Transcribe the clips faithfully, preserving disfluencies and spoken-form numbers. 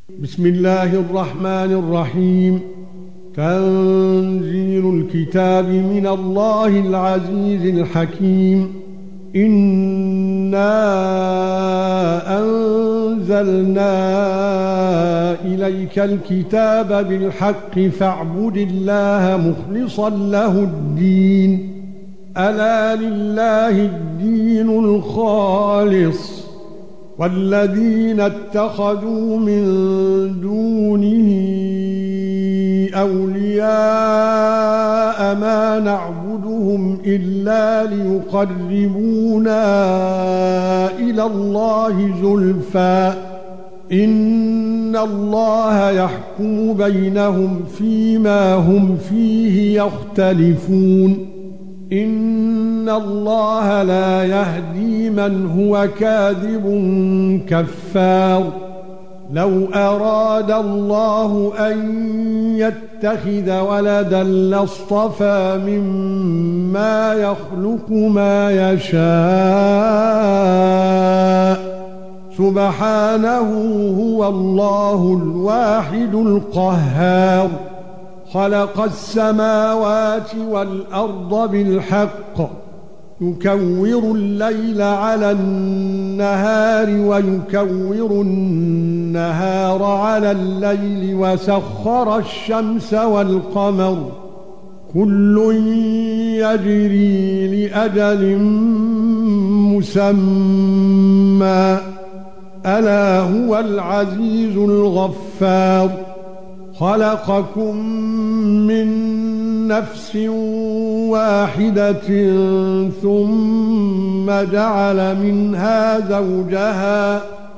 بسم الله الرحمن الرحيم. تنزيل الكتاب من الله العزيز الحكيم. إنا أنزلنا إليك الكتاب بالحق فاعبد الله مخلصا له الدين. ألا لله الدين الخالص والذين اتخذوا من دونه أولياء ما نعبدهم إلا ليقربونا إلى الله زلفى إن الله يحكم بينهم فيما هم فيه يختلفون. إن الله لا يهدي من هو كاذب كفار. لو أراد الله أن يتخذ ولدا لاصطفى مما يخلق ما يشاء سبحانه هو الله الواحد القهار. خلق السماوات والأرض بالحق يكور الليل على النهار ويكور النهار على الليل وسخر الشمس والقمر كل يجري لأجل مسمى ألا هو العزيز الغفار. خلقكم من نفس واحدة ثم جعل منها زوجها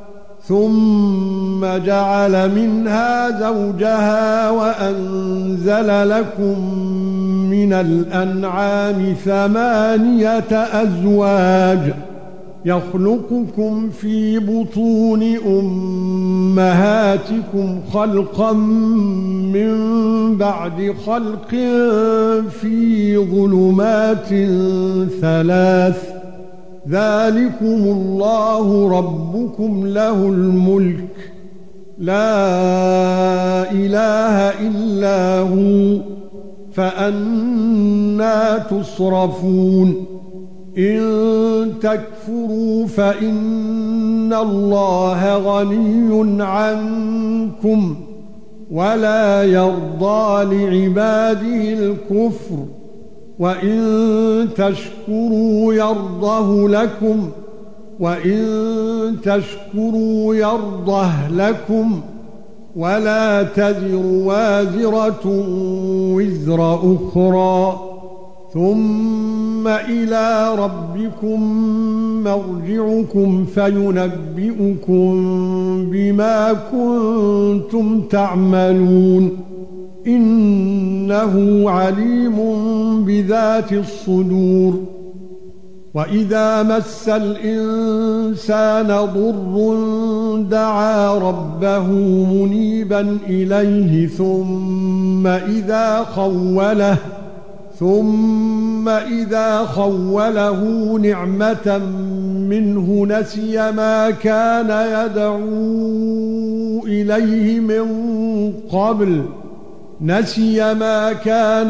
ثم جعل منها زوجها وأنزل لكم من الأنعام ثمانية أزواج يخلقكم في بطون أمهاتكم خلقا من بعد خلق في ظلمات ثلاث ذلكم الله ربكم له الملك لا إله إلا هو فأنى تصرفون. إن تكفروا فإن الله غني عنكم ولا يرضى لعباده الكفر وإن تشكروا يرضه لكم وإن تشكروا يرضه لكم ولا تزر وازرة وزر أخرى ثم إلى ربكم مرجعكم فينبئكم بما كنتم تعملون إنه عليم بذات الصدور. وإذا مس الإنسان ضر دعا ربه منيبا إليه ثم إذا خوله ثم إذا خوله نعمة منه نسي ما كان يدعو إليه من قبل نسي ما كان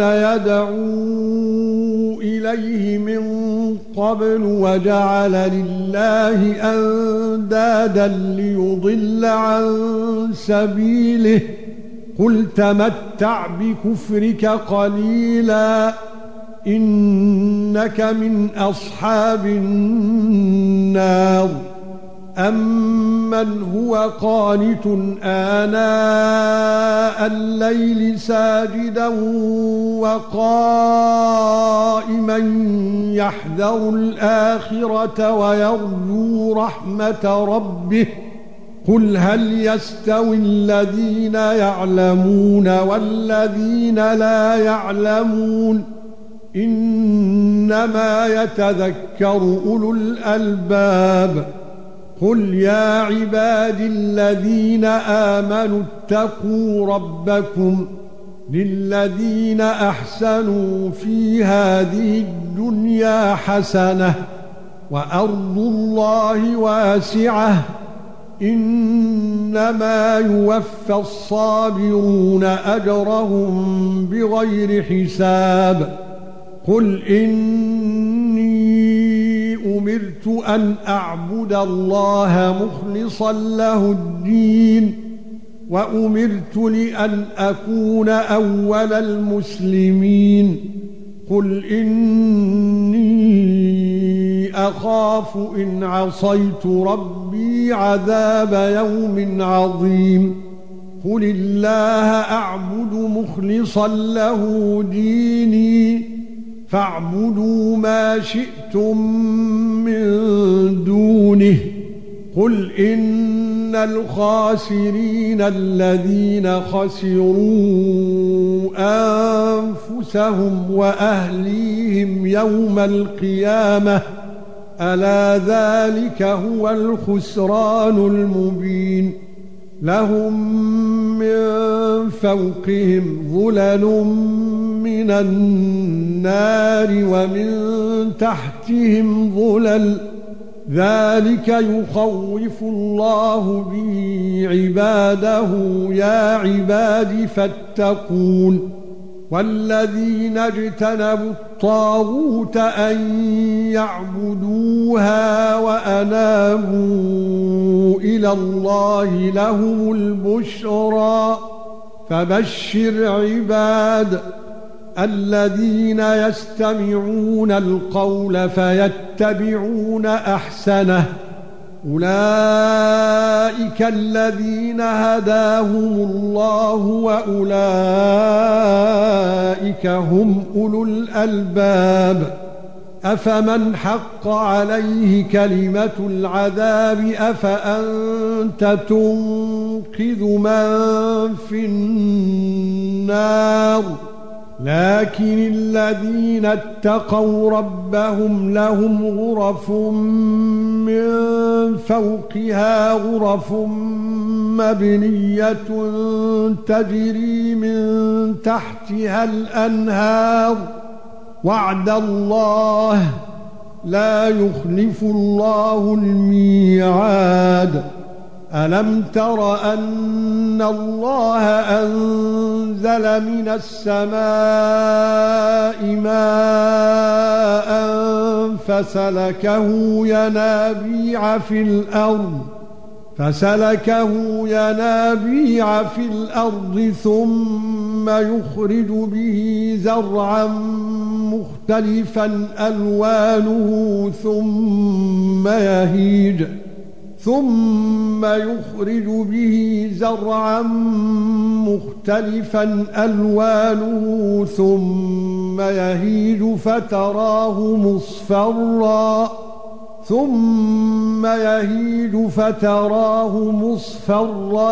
يدعو إليه من قبل وجعل لله أندادا ليضل عن سبيله قل تمتع بكفرك قليلا إنك من أصحاب النار. أمن هو قانت آناء الليل ساجدا وقائما يحذر الآخرة ويرجو رحمة ربه قل هل يستوي الذين يعلمون والذين لا يعلمون إنما يتذكر أولو الألباب. قل يا عبادي الذين آمنوا اتقوا ربكم للذين أحسنوا في هذه الدنيا حسنة وأرض الله واسعة انما يوفى الصابرون اجرهم بغير حساب قل اني امرت ان اعبد الله مخلصا له الدين وامرت لان اكون اول المسلمين قل اني اخاف ان عصيت ربي عذاب يوم عظيم قل الله اعبد مخلصا له ديني فاعبدوا ما شئتم من دونه قل ان الخاسرين الذين خسروا انفسهم واهليهم يوم القيامه الا ذلك هو الخسران المبين لهم من فوقهم ظلل من النار ومن تحتهم ظلل ذلك يخوف الله به عباده يا عباد فاتقون والذين اجتنبوا الطاغوت أن يعبدوها وأنابوا إلى الله لهم البشرى فبشر عباد الذين يستمعون القول فيتبعون أحسنه أولئك الذين هداهم الله وأولئك هم أولو الألباب أفمن حق عليه كلمة العذاب أفأنت تنقذ من في النار لكن الذين اتقوا ربهم لهم غرف من فوقها غرف مبنية تجري من تحتها الأنهار وعد الله لا يخلف الله الميعاد ألم تر أن الله أنزل من السماء ماء فسلكه ينابيع في الأرض فسلكه ينابيع في الأرض ثم يخرج به زرعا مختلفا ألوانه ثم يهيج ثم يخرج به زرعا مختلفا ألوانه ثم يهيج فتراه مصفرا ثم يهيج فتراه مصفرا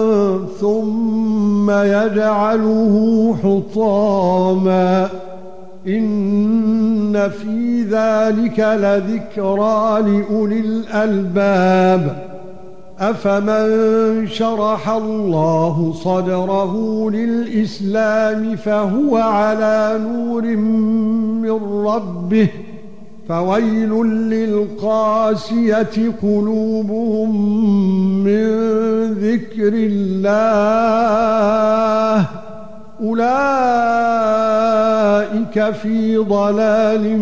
ثم يجعله حطاما إن في ذلك لذكرى لأولي الألباب أفمن شرح الله صدره للإسلام فهو على نور من ربه فويل للقاسية قلوبهم من ذكر الله أولئك في ضلال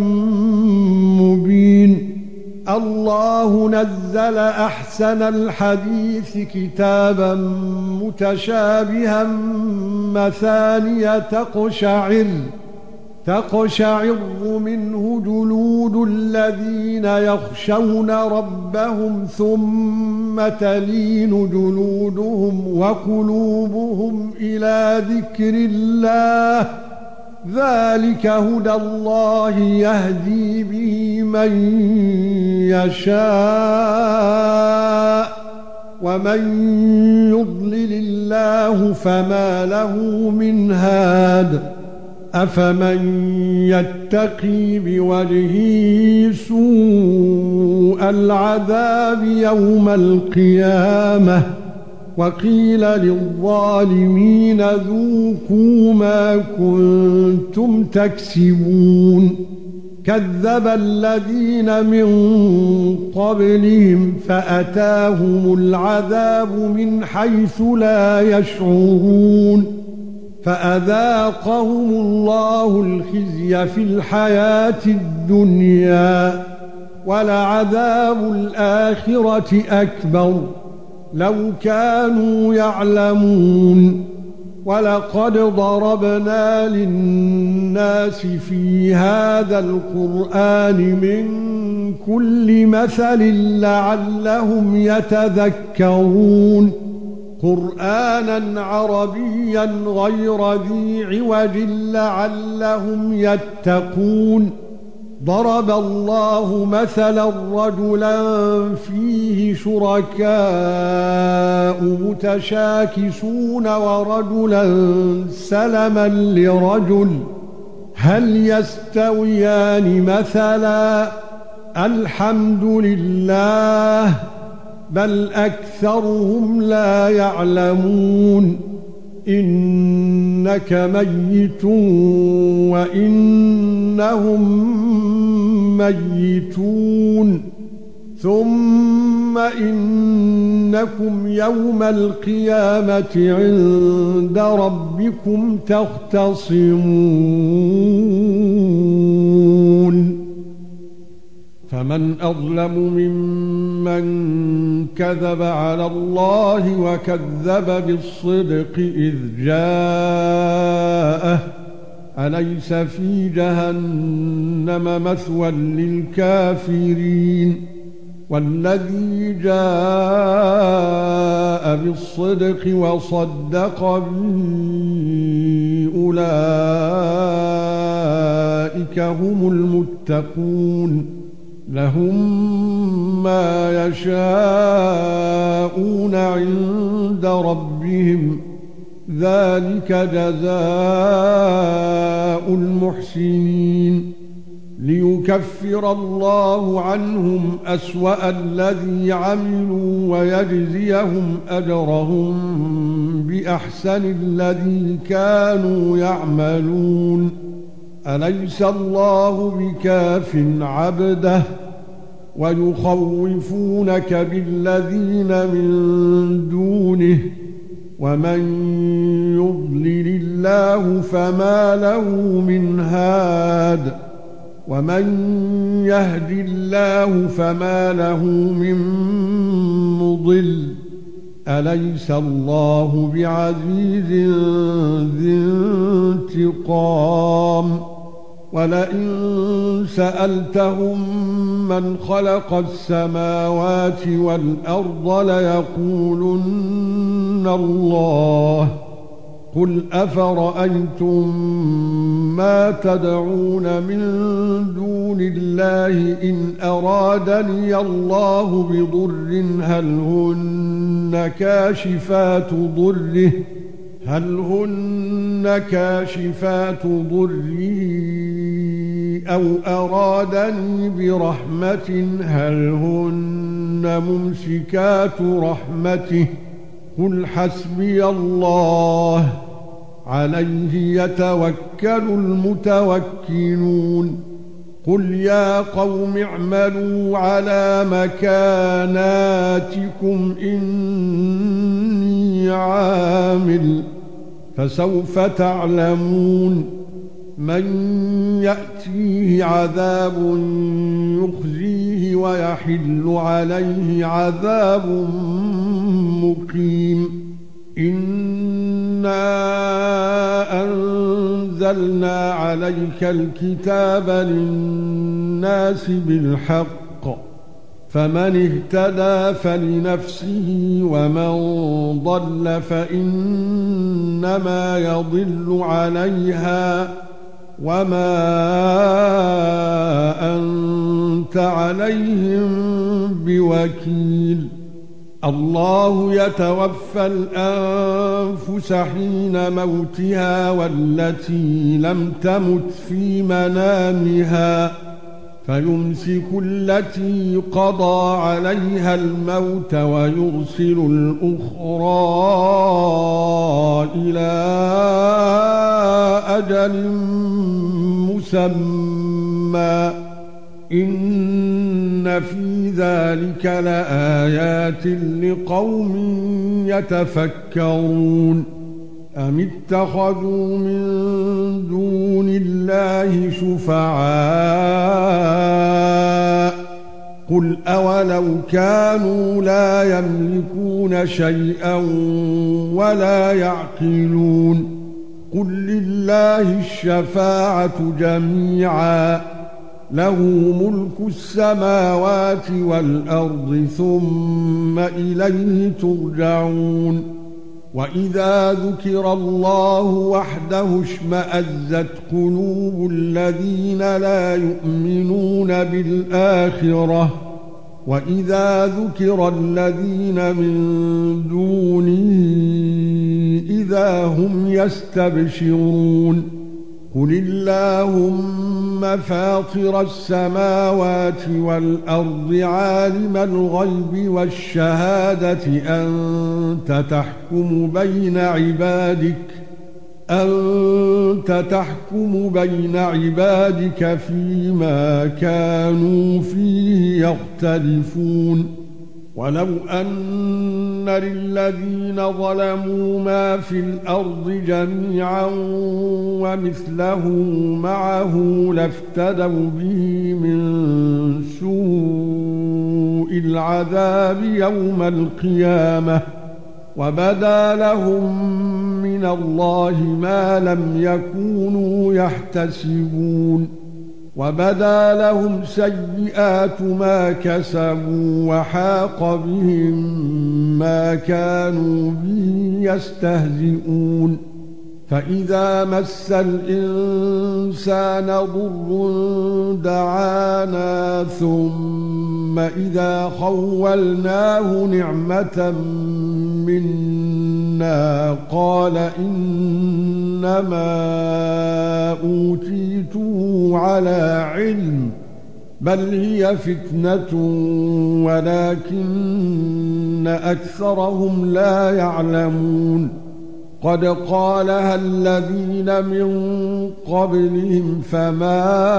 مبين الله نزل أحسن الحديث كتابا متشابها مثانية تقشعر تقشعر منه جلود الذين يخشون ربهم ثم تلين جلودهم وقلوبهم إلى ذكر الله ذلك هدى الله يهدي به من يشاء ومن يضلل الله فما له من هاد أفمن يتقي بوجهه سوء العذاب يوم القيامة وقيل للظالمين ذوقوا ما كنتم تكسبون كذب الذين من قبلهم فأتاهم العذاب من حيث لا يشعرون فأذاقهم الله الخزي في الحياة الدنيا ولعذاب الآخرة أكبر لو كانوا يعلمون ولقد ضربنا للناس في هذا القرآن من كل مثل لعلهم يتذكرون قرآنا عربيا غير ذي عوج لعلهم يتقون ضرب الله مثلا رجلا فيه شركاء متشاكسون ورجلا سلما لرجل هل يستويان مثلا الحمد لله بل أكثرهم لا يعلمون إنك ميت وإنهم ميتون ثم إنكم يوم القيامة عند ربكم تختصمون فمن أظلم ممن كذب على الله وكذب بالصدق إذ جاءه أليس في جهنم مثوى للكافرين والذي جاء بالصدق وصدق به أولئك هم المتقون لهم ما يشاءون عند ربهم ذلك جزاء المحسنين ليكفر الله عنهم أسوأ الذي عملوا ويجزيهم أجرهم بأحسن الذي كانوا يعملون أليس الله بكاف عبده ويخوفونك بالذين من دونه ومن يضلل الله فما له من هاد ومن يهد الله فما له من مضل أليس الله بعزيز ذي انتقام ولئن سألتهم من خلق السماوات والأرض ليقولن الله قل أفرأيتم ما تدعون من دون الله إن أرادني الله بضر هل هن كاشفات ضره هل هن كاشفات ضره أو أرادني برحمة هل هن ممسكات رحمته قل حسبي الله عليه يتوكل المتوكلون قل يا قوم اعملوا على مكاناتكم إني عامل فسوف تعلمون من يأتيه عذاب يخزيه ويحل عليه عذاب مقيم إنا أنزلنا عليك الكتاب للناس بالحق فمن اهتدى فلنفسه ومن ضل فإنما يضل عليها وما أنت عليهم بوكيل الله يتوفى الأنفس حين موتها والتي لم تمت في منامها فيمسك التي قضى عليها الموت ويرسل الأخرى إلى أجل مسمى ثُمَّا إِنَّ فِي ذَلِكَ لَآيَاتٍ لِقَوْمٍ يَتَفَكَّرُونَ أَمِ اتَّخَذُوا مِن دُونِ اللَّهِ شُفَعَاءَ قُلْ أَوَلَوْ كَانُوا لَا يَمْلِكُونَ شَيْئًا وَلَا يَعْقِلُونَ قُل لِّلَّهِ الشَّفَاعَةُ جَمِيعًا لَهُ مُلْكُ السَّمَاوَاتِ وَالْأَرْضِ ثُمَّ إِلَيْهِ تُرْجَعُونَ وَإِذَا ذُكِرَ اللَّهُ وَحْدَهُ اشْمَأَزَّتْ قُلُوبُ الَّذِينَ لَا يُؤْمِنُونَ بِالْآخِرَةِ وَإِذَا ذُكِرَ الَّذِينَ مِن دُونِهِ إِذَا هُمْ يَسْتَبْشِرُونَ قُلِ اللَّهُمَّ فَاطِرَ السَّمَاوَاتِ وَالْأَرْضِ عَالِمَ الْغَيْبِ وَالشَّهَادَةِ أَنْتَ تَحْكُمُ بَيْنَ عِبَادِكَ أَنْتَ تَحْكُمُ بَيْنَ عِبَادِكَ فِيمَا كَانُوا فِيهِ يَخْتَلِفُونَ وَلَوْ أَنَّ لِلَّذِينَ ظَلَمُوا مَا فِي الْأَرْضِ جَمِيعًا وَمِثْلَهُ مَعَهُ لَافْتَدَوْا بِهِ مِنْ سُوءِ الْعَذَابِ يَوْمَ الْقِيَامَةِ وَبَدَا لَهُم مِّنَ اللَّهِ مَا لَمْ يَكُونُوا يَحْتَسِبُونَ وَبَدَا لَهُمْ سَيِّئَاتُ مَا كَسَبُوا وَحَاقَ بِهِم مَّا كَانُوا بِهِ يَسْتَهْزِئُونَ فَإِذَا مَسَّ الْإِنسَانَ ضُرٌّ دَعَانَا ثُمَّ إِذَا خَوَّلْنَاهُ نِعْمَةً مِنَّا قَالَ إِنَّمَا أُوتِيتُهُ عَلَى عِلْمٍ بَلْ هِيَ فِتْنَةٌ وَلَكِنَّ أَكْثَرَهُمْ لَا يَعْلَمُونَ قَدْ قَالَهَا الَّذِينَ مِن قَبْلِهِمْ فَمَا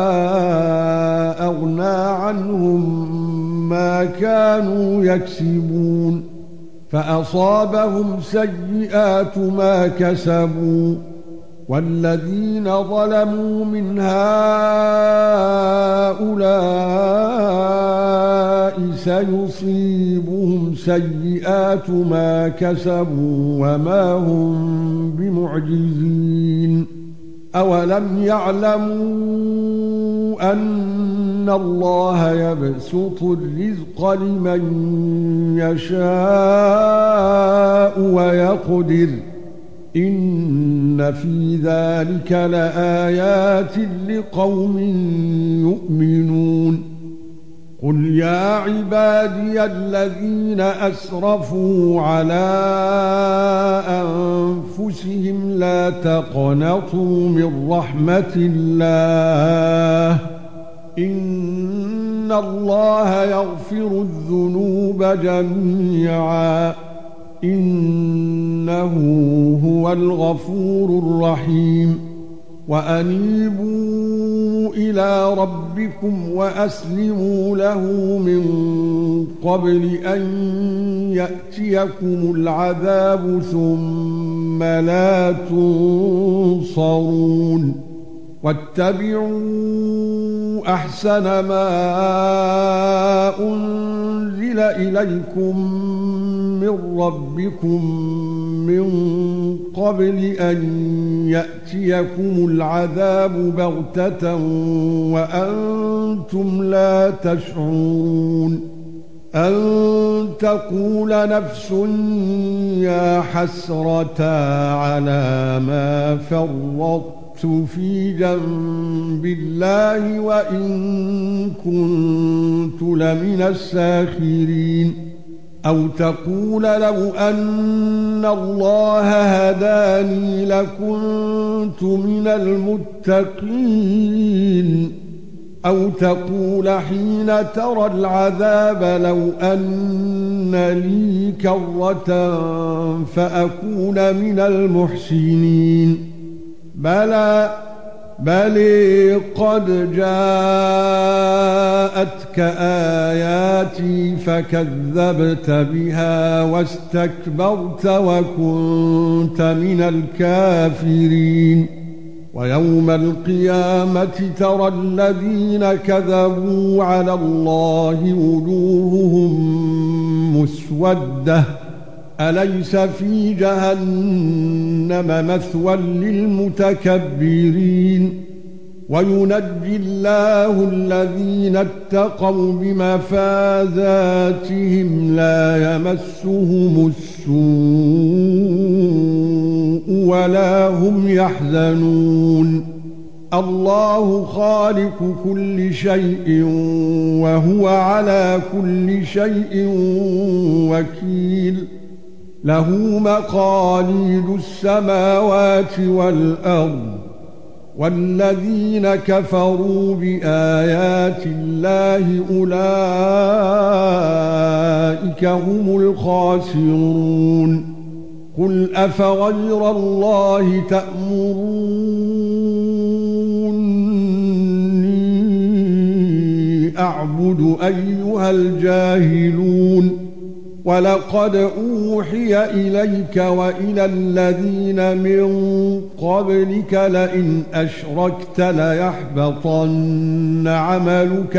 أَغْنَى عَنْهُم مَّا كَانُوا يَكْسِبُونَ فَأَصَابَهُمْ سَيِّئَاتُ مَا كَسَبُوا وَالَّذِينَ ظَلَمُوا مِنْ هَؤُلَاءِ سَيُصِيبُهُمْ سَيِّئَاتُ مَا كَسَبُوا وَمَا هُمْ بِمُعْجِزِينَ أَوَلَمْ يَعْلَمُوا أَنَّ اللَّهَ يَبْسُطُ الرِّزْقَ لِمَن يَشَاءُ وَيَقْدِرُ إِنَّ فِي ذَلِكَ لَآيَاتٍ لِقَوْمٍ يُؤْمِنُونَ قُلْ يَا عِبَادِيَ الَّذِينَ أَسْرَفُوا عَلَى أَنفُسِهِمْ لَا تَقْنَطُوا مِنْ رَحْمَةِ اللَّهِ إِنَّ اللَّهَ يَغْفِرُ الذُّنُوبَ جَمِيعًا إِنَّهُ هُوَ الْغَفُورُ الرَّحِيمُ وَأَنِيبُوا إِلَى رَبِّكُمْ وَأَسْلِمُوا لَهُ مِن قَبْلِ أَن يَأْتِيَكُمُ الْعَذَابُ ثُمَّ لَا تُنصَرُونَ وَاتَّبِعُوا أَحْسَنَ مَا أُنزِلَ إِلَيْكُم مِّن رَّبِّكُم مِّن قَبْلِ أَن يَأْتِيَكُمُ الْعَذَابُ بَغْتَةً وَأَنتُمْ لَا تَشْعُرُونَ أَن تَقُولَ نَفْسٌ يَا حَسْرَتَا عَلَى مَا فَرَّطتُ في جنب الله وإن كنت لمن الساخرين أو تقول لو أن الله هداني لكنت من المتقين أو تقول حين ترى العذاب لو أن لي كرة فأكون من المحسنين بلى بل قد جاءتك آياتي فكذبت بها واستكبرت وكنت من الكافرين ويوم القيامة ترى الذين كذبوا على الله وجوههم مسودة أليس في جهنم مثوى للمتكبرين وينجي الله الذين اتقوا بمفازاتهم لا يمسهم السوء ولا هم يحزنون الله خالق كل شيء وهو على كل شيء وكيل له مقاليد السماوات والأرض والذين كفروا بآيات الله أولئك هم الخاسرون قل أفغير الله تأمروني أعبد أيها الجاهلون ولقد أوحي إليك وإلى الذين من قبلك لئن أشركت ليحبطن عملك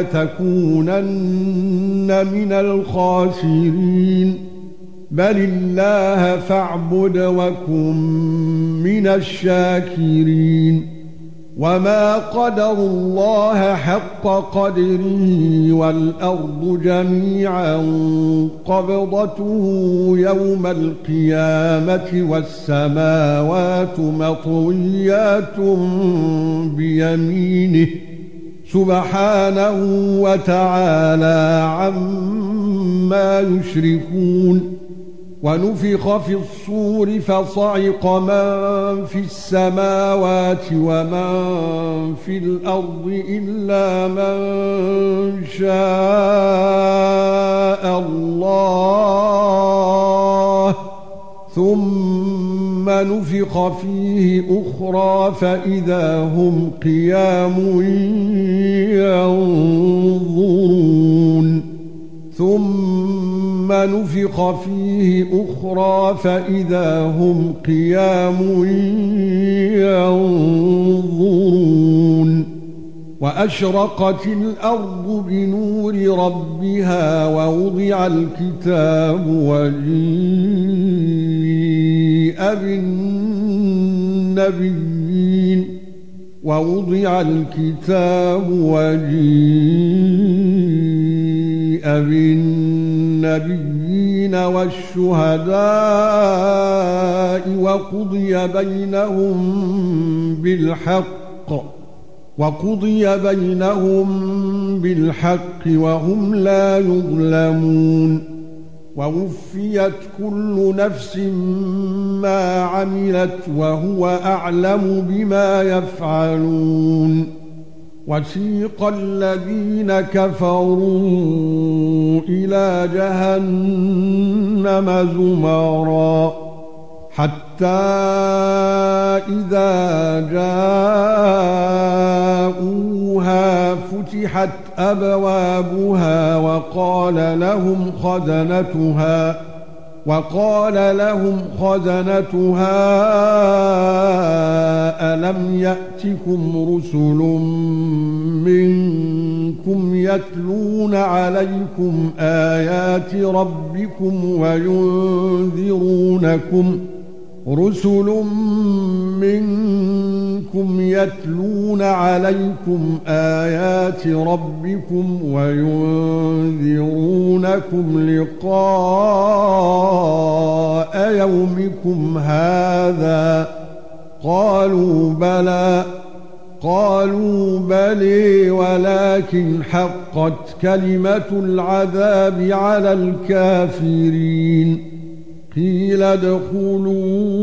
ولتكونن من الخاسرين بل الله فاعبد وكن من الشاكرين وما قدروا الله حق قدره والأرض جميعا قبضته يوم القيامة والسماوات مطويات بيمينه سبحانه وتعالى عما يشركون ونفخ في الصور فصعق من في السماوات ومن في الأرض إلا من شاء الله ثم نفخ فيه أخرى فإذا هم قيام ينظرون ثم نفخ فيه أخرى فإذا هم قيام ينظرون وأشرقت الأرض بنور ربها ووضع الكتاب وجيء بالنبيين ووضع الكتاب وجيء بالنبيين والشهداء وقضي بينهم بالحق وقضي بينهم بالحق وهم لا يظلمون ووفيت كل نفس ما عملت وهو أعلم بما يفعلون وسيق الذين كفروا إلى جهنم زمرا حتى إذا جاءوها فتحت أبوابها وقال لهم خزنتها وقال لهم خزنتها ألم يأتكم رسل منكم يتلون عليكم آيات ربكم وينذرونكم رسل منكم يتلون عليكم آيات ربكم وينذرونكم لقاء يومكم هذا قالوا بلى قالوا بلى ولكن حقت كلمة العذاب على الكافرين قيل ادخلوا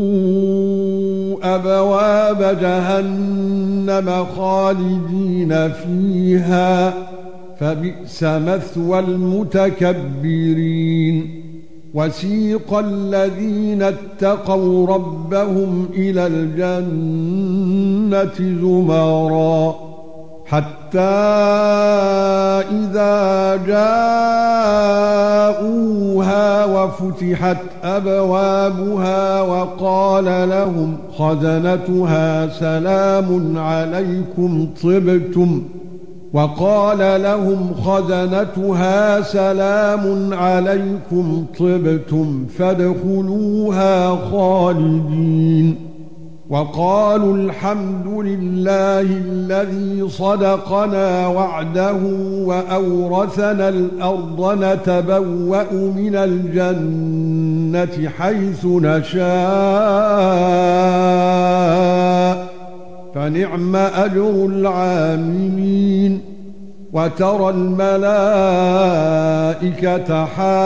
أبواب جهنم خالدين فيها فبئس مثوى المتكبرين وسيق الذين اتقوا ربهم إلى الجنة زمرا حتى إذا جاءوها وفتحت أبوابها وقال لهم خزنتها سلام عليكم طبتم وقال لهم خزنتها سلام عليكم طبتم فادخلوها خالدين وقالوا الحمد لله الذي صدقنا وعده وأورثنا الأرض نتبوأ من الجنة حيث نشاء فنعم أجر العاملين وترى الملائكة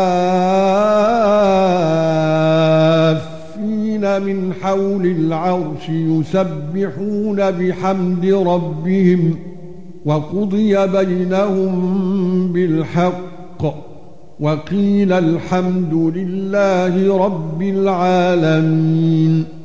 حافين من حول العرش يسبحون بحمد ربهم وقضي بينهم بالحق وقيل الحمد لله رب العالمين.